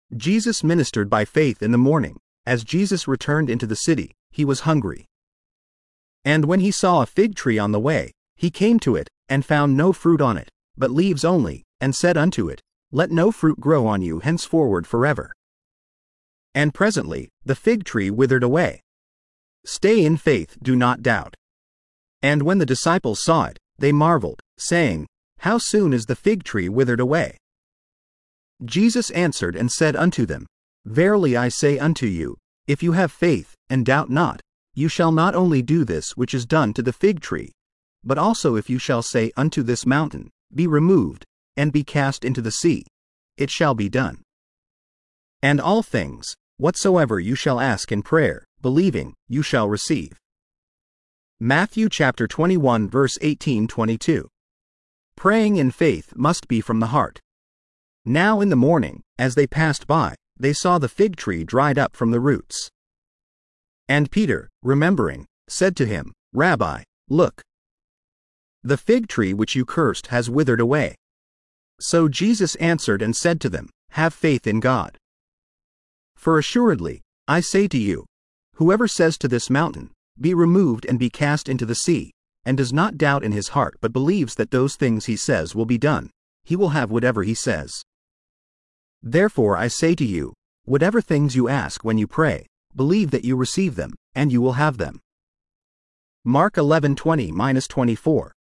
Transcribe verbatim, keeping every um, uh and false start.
Jesus ministered by faith in the morning. As Jesus returned into the city, he was hungry. And when he saw a fig tree on the way, he came to it, and found no fruit on it, but leaves only, and said unto it, Let no fruit grow on you henceforward forever. And presently the fig tree withered away. Stay in faith, do not doubt. And when the disciples saw it, they marveled, saying, How soon is the fig tree withered away? Jesus answered and said unto them, Verily I say unto you, if you have faith, and doubt not, you shall not only do this which is done to the fig tree, but also if you shall say unto this mountain, Be removed, and be cast into the sea, it shall be done. And all things, whatsoever you shall ask in prayer, believing, you shall receive. Matthew chapter twenty-one verse eighteen to twenty-two. Praying in faith must be from the heart. Now in the morning, as they passed by, they saw the fig tree dried up from the roots. And Peter, remembering, said to him, Rabbi, look, the fig tree which you cursed has withered away. So Jesus answered and said to them, Have faith in God. For assuredly, I say to you, whoever says to this mountain, Be removed and be cast into the sea, and does not doubt in his heart but believes that those things he says will be done, he will have whatever he says. Therefore I say to you, whatever things you ask when you pray, believe that you receive them, and you will have them. Mark eleven twenty to twenty-four.